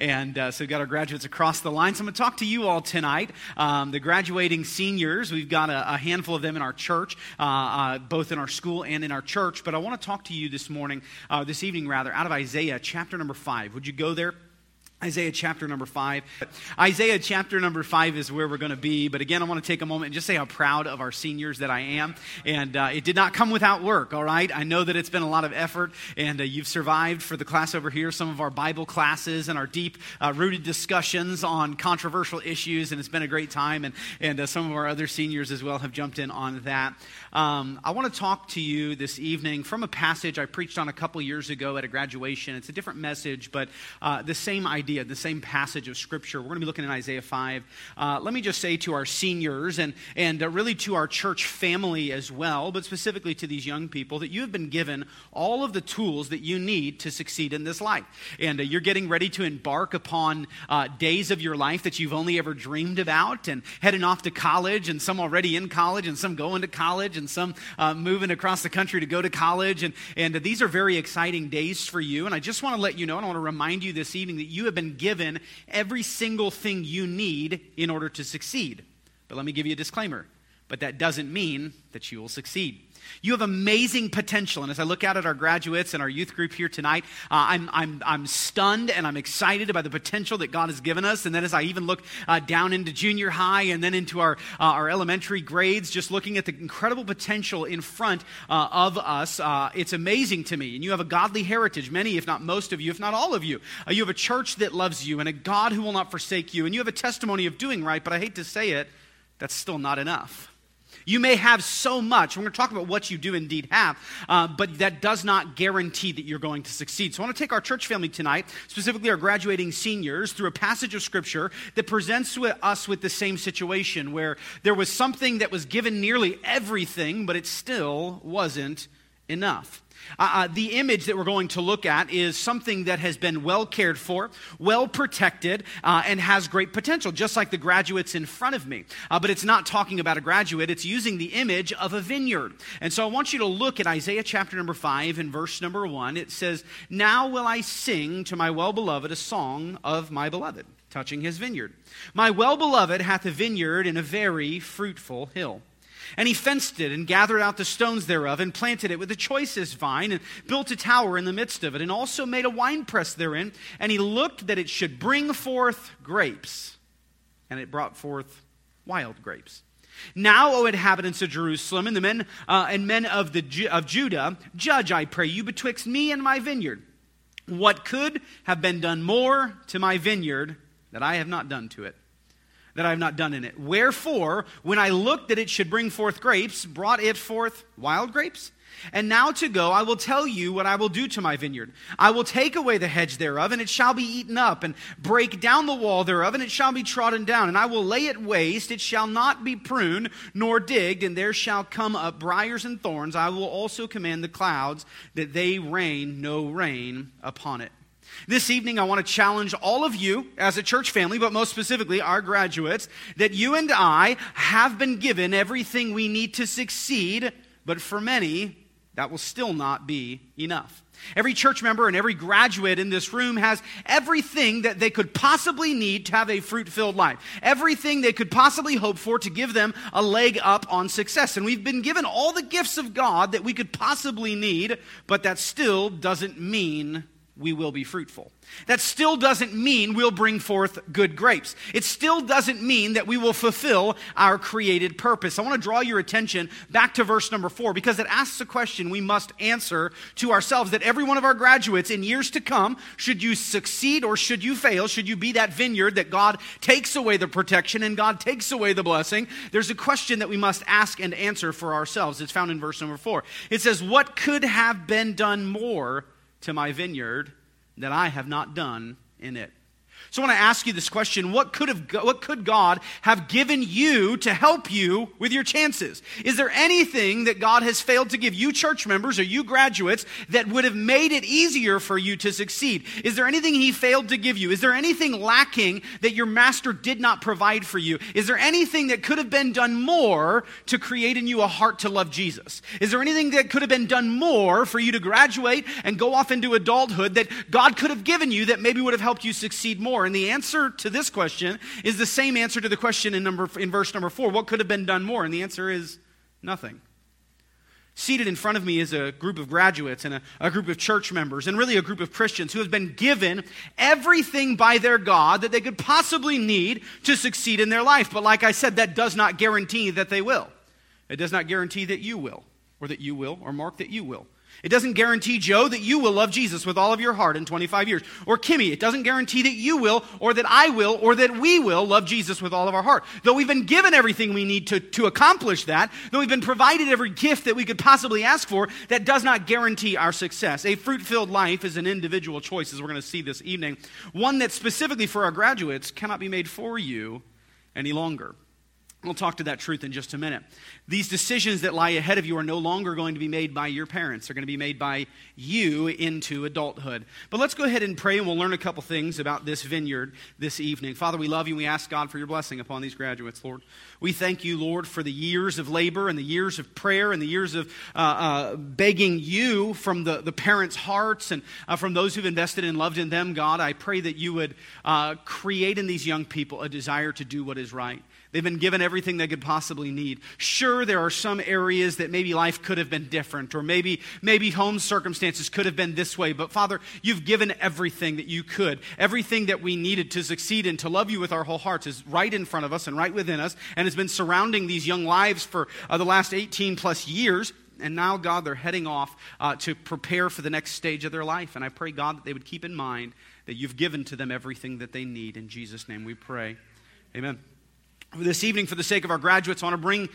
And so we've got our graduates across the line. So I'm going to talk to you all tonight. The graduating seniors, we've got a handful of them in our church, both in our school and in our church. But I want to talk to you this evening, out of Isaiah chapter number 5. Would you go there? Isaiah chapter number 5. Isaiah chapter number 5 is where we're going to be. But again, I want to take a moment and just say how proud of our seniors that I am. And it did not come without work, all right? I know that it's been a lot of effort, and you've survived for the class over here, some of our Bible classes and our deep-rooted discussions on controversial issues, and it's been a great time. And some of our other seniors as well have jumped in on that. I want to talk to you this evening from a passage I preached on a couple years ago at a graduation. It's a different message, but the same idea, the same passage of Scripture. We're going to be looking at Isaiah 5. Let me just say to our seniors and really to our church family as well, but specifically to these young people, that you have been given all of the tools that you need to succeed in this life. And you're getting ready to embark upon days of your life that you've only ever dreamed about, and heading off to college, and some already in college, and some going to college, and some moving across the country to go to college. And these are very exciting days for you. And I just want to let you know, and I want to remind you this evening that you have been given every single thing you need in order to succeed. But let me give you a disclaimer. But that doesn't mean that you will succeed. You have amazing potential, and as I look out at our graduates and our youth group here tonight, I'm stunned and I'm excited about the potential that God has given us. And then as I even look down into junior high and then into our elementary grades, just looking at the incredible potential in front of us, it's amazing to me. And you have a godly heritage, many, if not most of you, if not all of you. You have a church that loves you and a God who will not forsake you, and you have a testimony of doing right, but I hate to say it, that's still not enough. You may have so much. We're going to talk about what you do indeed have, but that does not guarantee that you're going to succeed. So I want to take our church family tonight, specifically our graduating seniors, through a passage of Scripture that presents us with the same situation where there was something that was given nearly everything, but it still wasn't enough. The image that we're going to look at is something that has been well cared for, well protected, and has great potential, just like the graduates in front of me. But it's not talking about a graduate. It's using the image of a vineyard. And so I want you to look at Isaiah chapter number 5 and verse number 1. It says, "Now will I sing to my well-beloved a song of my beloved, touching his vineyard. My well-beloved hath a vineyard in a very fruitful hill. And he fenced it and gathered out the stones thereof and planted it with the choicest vine and built a tower in the midst of it and also made a winepress therein. And he looked that it should bring forth grapes. And it brought forth wild grapes. Now, O inhabitants of Jerusalem and the men of Judah, judge, I pray you, betwixt me and my vineyard. What could have been done more to my vineyard that I have not done to it? That I have not done in it. Wherefore, when I looked that it should bring forth grapes, brought it forth wild grapes? And now to go, I will tell you what I will do to my vineyard. I will take away the hedge thereof, and it shall be eaten up, and break down the wall thereof, and it shall be trodden down. And I will lay it waste, it shall not be pruned, nor digged, and there shall come up briars and thorns. I will also command the clouds, that they rain no rain upon it." This evening, I want to challenge all of you as a church family, but most specifically our graduates, that you and I have been given everything we need to succeed, but for many, that will still not be enough. Every church member and every graduate in this room has everything that they could possibly need to have a fruit-filled life. Everything they could possibly hope for to give them a leg up on success. And we've been given all the gifts of God that we could possibly need, but that still doesn't mean we will be fruitful. That still doesn't mean we'll bring forth good grapes. It still doesn't mean that we will fulfill our created purpose. I want to draw your attention back to verse number 4 because it asks a question we must answer to ourselves, that every one of our graduates in years to come, should you succeed or should you fail, should you be that vineyard that God takes away the protection and God takes away the blessing, there's a question that we must ask and answer for ourselves. It's found in verse number 4. It says, "What could have been done more to my vineyard that I have not done in it?" So I want to ask you this question. What could God have given you to help you with your chances? Is there anything that God has failed to give you church members or you graduates that would have made it easier for you to succeed? Is there anything He failed to give you? Is there anything lacking that your master did not provide for you? Is there anything that could have been done more to create in you a heart to love Jesus? Is there anything that could have been done more for you to graduate and go off into adulthood that God could have given you that maybe would have helped you succeed more? more? And the answer to this question is the same answer to the question in verse number 4. What could have been done more? And the answer is nothing. Seated in front of me is a group of graduates and a group of church members and really a group of Christians who have been given everything by their God that they could possibly need to succeed in their life. But like I said, that does not guarantee that they will. It does not guarantee that you will, or that you will, or Mark, that you will. It doesn't guarantee, Joe, that you will love Jesus with all of your heart in 25 years. Or Kimmy, it doesn't guarantee that you will, or that I will, or that we will love Jesus with all of our heart. Though we've been given everything we need to accomplish that, though we've been provided every gift that we could possibly ask for, that does not guarantee our success. A fruit-filled life is an individual choice, as we're going to see this evening. One that specifically for our graduates cannot be made for you any longer. We'll talk to that truth in just a minute. These decisions that lie ahead of you are no longer going to be made by your parents. They're going to be made by you into adulthood. But let's go ahead and pray, and we'll learn a couple things about this vineyard this evening. Father, we love you, and we ask God for your blessing upon these graduates, Lord. We thank you, Lord, for the years of labor and the years of prayer and the years of begging you from the parents' hearts and from those who've invested and loved in them, God. I pray that you would create in these young people a desire to do what is right. They've been given everything they could possibly need. Sure, there are some areas that maybe life could have been different, or maybe home circumstances could have been this way. But Father, you've given everything that you could. Everything that we needed to succeed and to love you with our whole hearts is right in front of us and right within us, and has been surrounding these young lives for the last 18 plus years. And now, God, they're heading off to prepare for the next stage of their life. And I pray, God, that they would keep in mind that you've given to them everything that they need. In Jesus' name we pray. Amen. This evening, for the sake of our graduates, I want to bring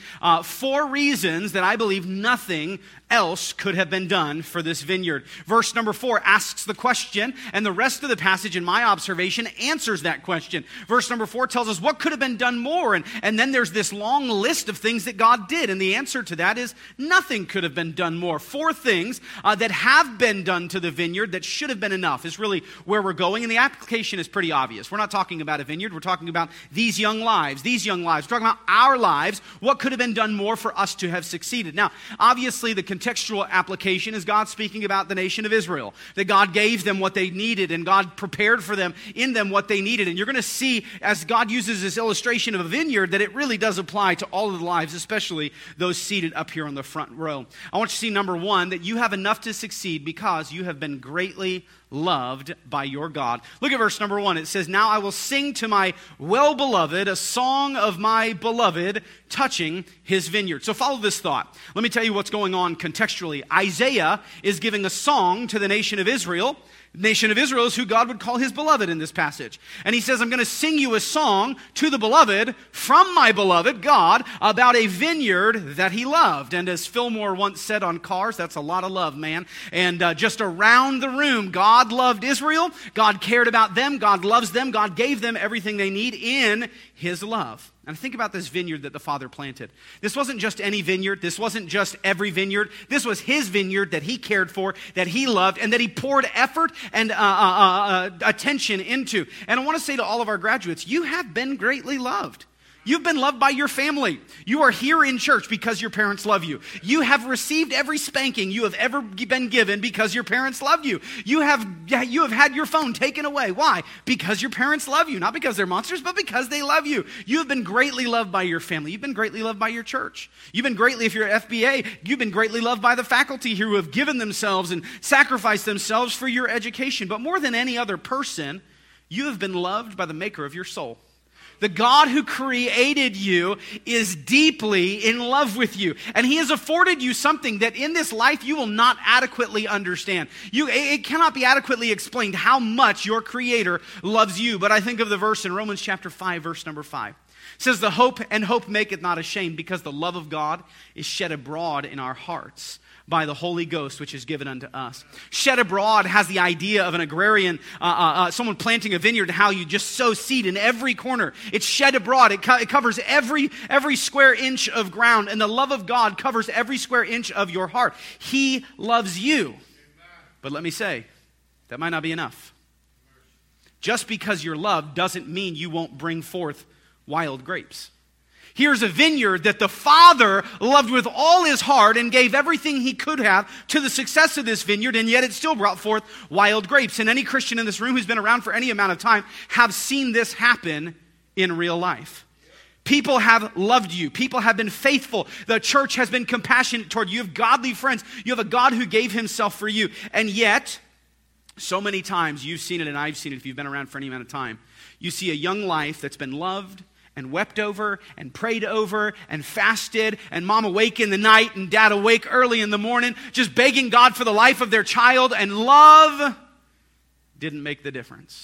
4 reasons that I believe nothing else could have been done for this vineyard. Verse number 4 asks the question, and the rest of the passage, in my observation, answers that question. Verse number 4 tells us what could have been done more, and then there's this long list of things that God did, and the answer to that is nothing could have been done more. 4 things that have been done to the vineyard that should have been enough is really where we're going, and the application is pretty obvious. We're not talking about a vineyard, we're talking about these young lives. We're talking about our lives. What could have been done more for us to have succeeded? Now, obviously, the contextual application is God speaking about the nation of Israel, that God gave them what they needed, and God prepared for them in them what they needed. And you're going to see, as God uses this illustration of a vineyard, that it really does apply to all of the lives, especially those seated up here on the front row. I want you to see, number 1, that you have enough to succeed because you have been greatly loved by your God. Look at verse number 1. It says, "Now I will sing to my well-beloved a song of my beloved touching his vineyard." So follow this thought. Let me tell you what's going on contextually. Isaiah is giving a song to the nation of Israel. The nation of Israel is who God would call his beloved in this passage. And he says, I'm going to sing you a song to the beloved from my beloved God about a vineyard that he loved. And as Fillmore once said on Cars, that's a lot of love, man. And just around the room, God loved Israel. God cared about them. God loves them. God gave them everything they need in his love. And think about this vineyard that the Father planted. This wasn't just any vineyard. This wasn't just every vineyard. This was his vineyard that he cared for, that he loved, and that he poured effort and attention into. And I want to say to all of our graduates, you have been greatly loved. You've been loved by your family. You are here in church because your parents love you. You have received every spanking you have ever been given because your parents love you. You have had your phone taken away. Why? Because your parents love you. Not because they're monsters, but because they love you. You have been greatly loved by your family. You've been greatly loved by your church. You've been greatly, if you're at FBA, you've been greatly loved by the faculty here who have given themselves and sacrificed themselves for your education. But more than any other person, you have been loved by the maker of your soul. The God who created you is deeply in love with you. And he has afforded you something that in this life you will not adequately understand. It cannot be adequately explained how much your Creator loves you. But I think of the verse in Romans chapter 5, verse number 5. It says, "The hope maketh not ashamed, because the love of God is shed abroad in our hearts by the Holy Ghost, which is given unto us." Shed abroad has the idea of an agrarian, someone planting a vineyard, how you just sow seed in every corner. It's shed abroad. It covers every square inch of ground, and the love of God covers every square inch of your heart. He loves you. Amen. But let me say, that might not be enough. Just because you're loved doesn't mean you won't bring forth wild grapes. Here's a vineyard that the father loved with all his heart and gave everything he could have to the success of this vineyard, and yet it still brought forth wild grapes. And any Christian in this room who's been around for any amount of time have seen this happen in real life. People have loved you. People have been faithful. The church has been compassionate toward you. You have godly friends. You have a God who gave himself for you. And yet, so many times you've seen it and I've seen it if you've been around for any amount of time. You see a young life that's been loved and wept over and prayed over and fasted, and mom awake in the night and dad awake early in the morning, just begging God for the life of their child, and love didn't make the difference.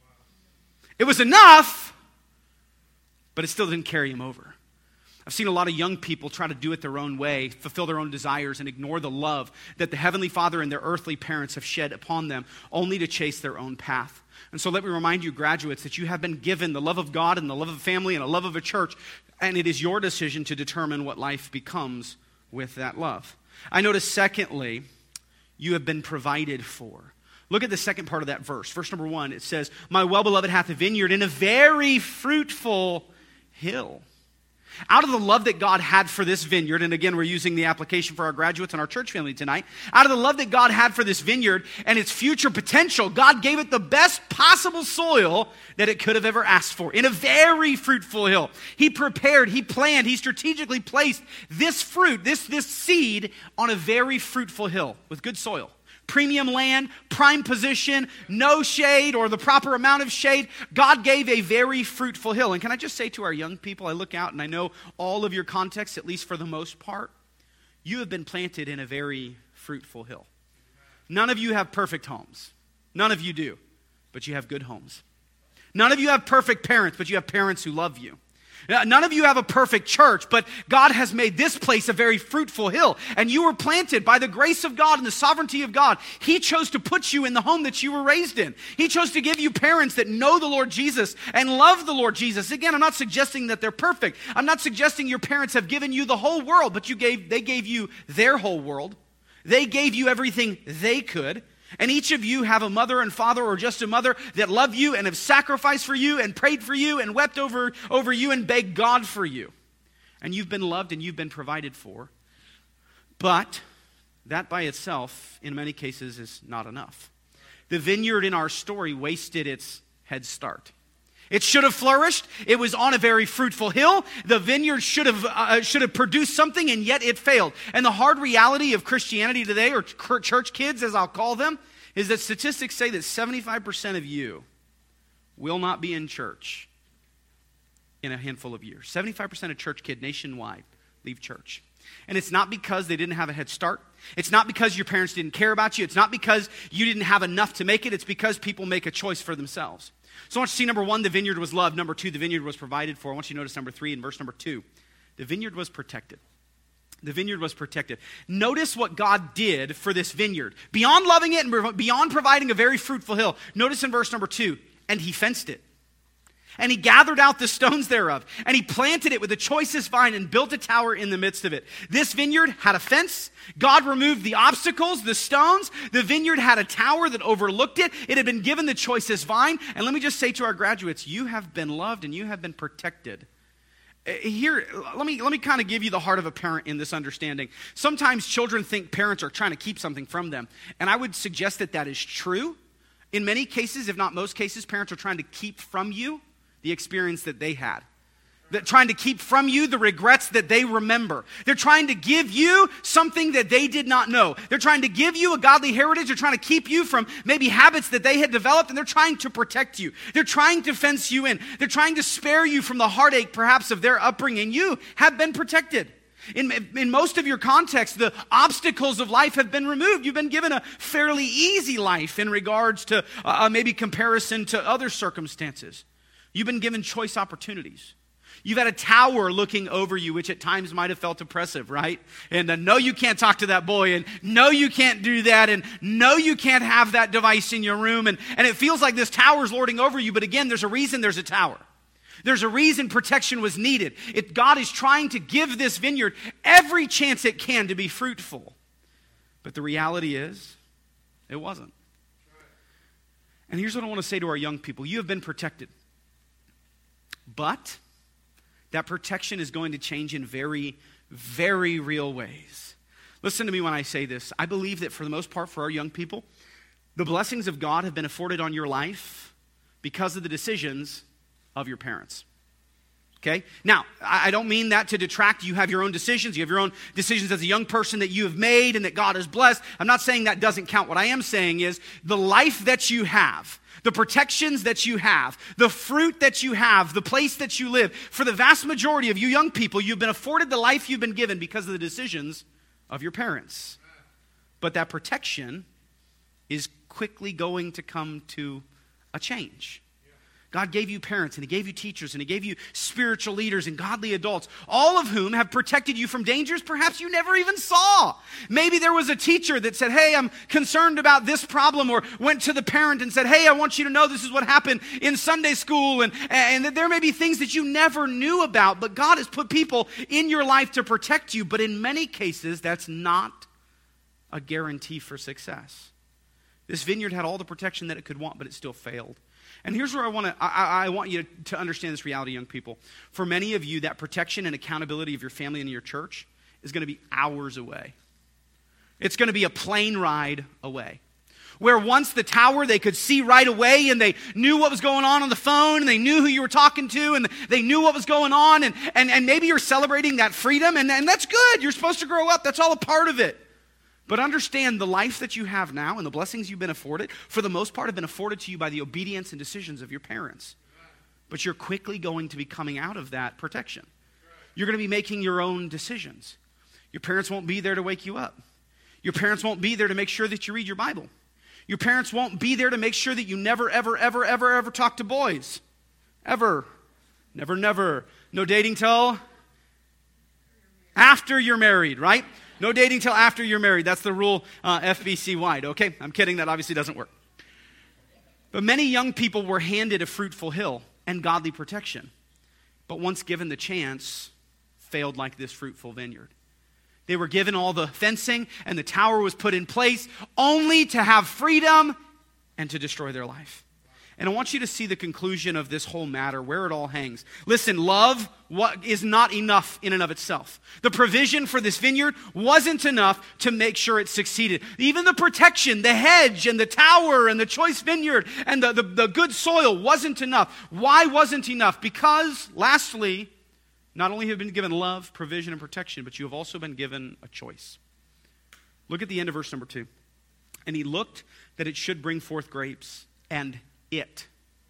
It was enough, but it still didn't carry him over. I've seen a lot of young people try to do it their own way, fulfill their own desires, and ignore the love that the Heavenly Father and their earthly parents have shed upon them, only to chase their own path. And so let me remind you, graduates, that you have been given the love of God and the love of family and a love of a church, and it is your decision to determine what life becomes with that love. I notice, secondly, you have been provided for. Look at the second part of that verse. Verse number 1, it says, "My well-beloved hath a vineyard in a very fruitful hill." Out of the love that God had for this vineyard, and again, we're using the application for our graduates and our church family tonight. Out of the love that God had for this vineyard and its future potential, God gave it the best possible soil that it could have ever asked for, in a very fruitful hill. He prepared, he planned, he strategically placed this fruit, this seed, on a very fruitful hill with good soil. Premium land, prime position, no shade or the proper amount of shade. God gave a very fruitful hill. And can I just say to our young people, I look out and I know all of your context, at least for the most part, you have been planted in a very fruitful hill. None of you have perfect homes. None of you do, but you have good homes. None of you have perfect parents, but you have parents who love you. None of you have a perfect church, but God has made this place a very fruitful hill. And you were planted by the grace of God and the sovereignty of God. He chose to put you in the home that you were raised in. He chose to give you parents that know the Lord Jesus and love the Lord Jesus. Again, I'm not suggesting that they're perfect. I'm not suggesting your parents have given you the whole world, but they gave you their whole world. They gave you everything they could. And each of you have a mother and father, or just a mother, that love you and have sacrificed for you and prayed for you and wept over you and begged God for you. And you've been loved and you've been provided for. But that by itself, in many cases, is not enough. The vineyard in our story wasted its head start. It should have flourished. It was on a very fruitful hill. The vineyard should have produced something, and yet it failed. And the hard reality of Christianity today, or church kids as I'll call them, is that statistics say that 75% of you will not be in church in a handful of years. 75% of church kids nationwide leave church. And it's not because they didn't have a head start. It's not because your parents didn't care about you. It's not because you didn't have enough to make it. It's because people make a choice for themselves. So I want you to see, number 1, the vineyard was loved. Number 2, the vineyard was provided for. I want you to notice number 3 in verse number 2. The vineyard was protected. The vineyard was protected. Notice what God did for this vineyard. Beyond loving it and beyond providing a very fruitful hill, notice in verse number 2, and he fenced it. And he gathered out the stones thereof, and he planted it with the choicest vine and built a tower in the midst of it. This vineyard had a fence. God removed the obstacles, the stones. The vineyard had a tower that overlooked it. It had been given the choicest vine. And let me just say to our graduates, you have been loved and you have been protected. Here, let me kind of give you the heart of a parent in this understanding. Sometimes children think parents are trying to keep something from them. And I would suggest that that is true. In many cases, if not most cases, parents are trying to keep from you the experience that they had. They're trying to keep from you the regrets that they remember. They're trying to give you something that they did not know. They're trying to give you a godly heritage. They're trying to keep you from maybe habits that they had developed, and they're trying to protect you. They're trying to fence you in. They're trying to spare you from the heartache, perhaps, of their upbringing. You have been protected. In most of your context, the obstacles of life have been removed. You've been given a fairly easy life in regards to maybe comparison to other circumstances. You've been given choice opportunities. You've had a tower looking over you, which at times might have felt oppressive, right? And no, you can't talk to that boy, and no, you can't do that, and no, you can't have that device in your room, and it feels like this tower's lording over you, but again, there's a reason there's a tower. There's a reason protection was needed. God is trying to give this vineyard every chance it can to be fruitful. But the reality is, it wasn't. And here's what I want to say to our young people. You have been protected. But that protection is going to change in very, very real ways. Listen to me when I say this. I believe that for the most part, for our young people, the blessings of God have been afforded on your life because of the decisions of your parents. Okay? Now, I don't mean that to detract. You have your own decisions. You have your own decisions as a young person that you have made and that God has blessed. I'm not saying that doesn't count. What I am saying is the life that you have, the protections that you have, the fruit that you have, the place that you live, for the vast majority of you young people, you've been afforded the life you've been given because of the decisions of your parents. But that protection is quickly going to come to a change. God gave you parents, and He gave you teachers, and He gave you spiritual leaders and godly adults, all of whom have protected you from dangers perhaps you never even saw. Maybe there was a teacher that said, hey, I'm concerned about this problem, or went to the parent and said, hey, I want you to know this is what happened in Sunday school, and there may be things that you never knew about, but God has put people in your life to protect you, but in many cases, that's not a guarantee for success. This vineyard had all the protection that it could want, but it still failed. And here's where I want you to understand this reality, young people. For many of you, that protection and accountability of your family and your church is going to be hours away. It's going to be a plane ride away. Where once the tower, they could see right away, and they knew what was going on the phone, and they knew who you were talking to, and they knew what was going on, and maybe you're celebrating that freedom, and that's good. You're supposed to grow up. That's all a part of it. But understand the life that you have now and the blessings you've been afforded, for the most part, have been afforded to you by the obedience and decisions of your parents. But you're quickly going to be coming out of that protection. You're going to be making your own decisions. Your parents won't be there to wake you up. Your parents won't be there to make sure that you read your Bible. Your parents won't be there to make sure that you never, ever, ever, ever, ever talk to boys. Ever. Never, never. No dating till after you're married, right? No dating till after you're married. That's the rule FBC-wide, okay? I'm kidding. That obviously doesn't work. But many young people were handed a fruitful hill and godly protection, but once given the chance, failed like this fruitful vineyard. They were given all the fencing, and the tower was put in place only to have freedom and to destroy their life. And I want you to see the conclusion of this whole matter, where it all hangs. Listen, love is not enough in and of itself. The provision for this vineyard wasn't enough to make sure it succeeded. Even the protection, the hedge and the tower and the choice vineyard and the good soil wasn't enough. Why wasn't enough? Because, lastly, not only have you been given love, provision, and protection, but you have also been given a choice. Look at the end of verse number 2. And he looked that it should bring forth grapes, and it,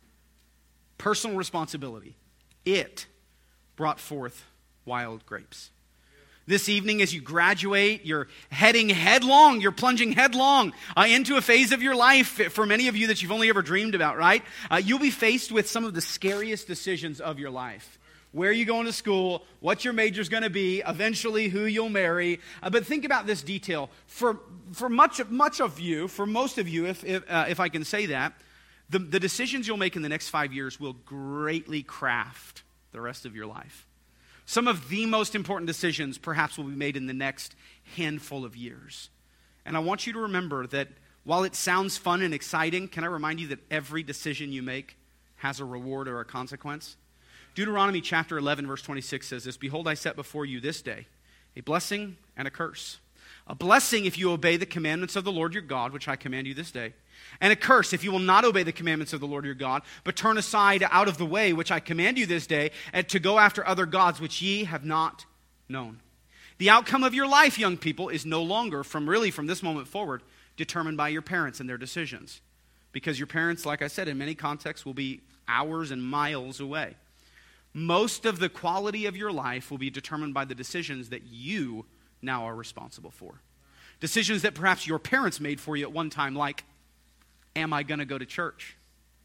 personal responsibility, it brought forth wild grapes. This evening, as you graduate, you're heading headlong, you're plunging headlong into a phase of your life, for many of you that you've only ever dreamed about, right? You'll be faced with some of the scariest decisions of your life. Where are you going to school? What your major's going to be? Eventually, who you'll marry? But think about this detail. For much of you, for most of you, if I can say that, the decisions you'll make in the next 5 years will greatly craft the rest of your life. Some of the most important decisions perhaps will be made in the next handful of years. And I want you to remember that while it sounds fun and exciting, can I remind you that every decision you make has a reward or a consequence? Deuteronomy chapter 11, verse 26 says this, "Behold, I set before you this day a blessing and a curse. A blessing if you obey the commandments of the Lord your God, which I command you this day. And a curse if you will not obey the commandments of the Lord your God, but turn aside out of the way, which I command you this day, and to go after other gods which ye have not known." The outcome of your life, young people, is no longer, from this moment forward, determined by your parents and their decisions. Because your parents, like I said, in many contexts will be hours and miles away. Most of the quality of your life will be determined by the decisions that you now are responsible for. Decisions that perhaps your parents made for you at one time, like, am I going to go to church?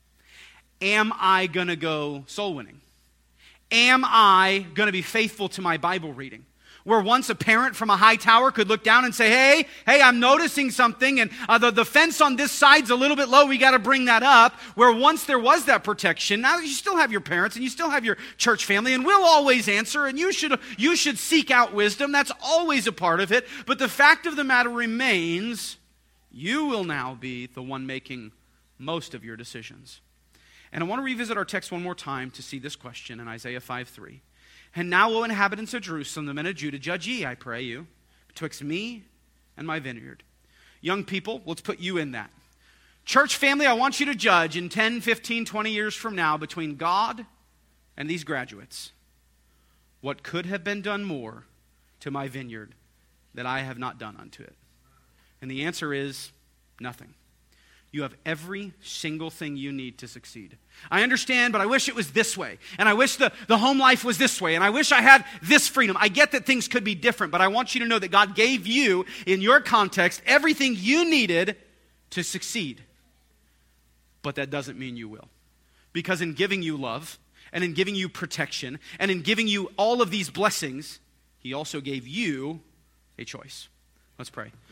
Am I going to go soul winning? Am I going to be faithful to my Bible reading? Where once a parent from a high tower could look down and say, hey, I'm noticing something, and the fence on this side's a little bit low, we got to bring that up. Where once there was that protection, now you still have your parents and you still have your church family, and we'll always answer, and you should seek out wisdom. That's always a part of it. But the fact of the matter remains, you will now be the one making most of your decisions. And I want to revisit our text one more time to see this question in Isaiah 5:3. And now, O inhabitants of Jerusalem, the men of Judah, judge ye, I pray you, betwixt me and my vineyard. Young people, let's put you in that. Church family, I want you to judge in 10, 15, 20 years from now between God and these graduates. What could have been done more to my vineyard that I have not done unto it? And the answer is nothing. You have every single thing you need to succeed. I understand, but I wish it was this way. And I wish the home life was this way. And I wish I had this freedom. I get that things could be different, but I want you to know that God gave you, in your context, everything you needed to succeed. But that doesn't mean you will. Because in giving you love, and in giving you protection, and in giving you all of these blessings, he also gave you a choice. Let's pray.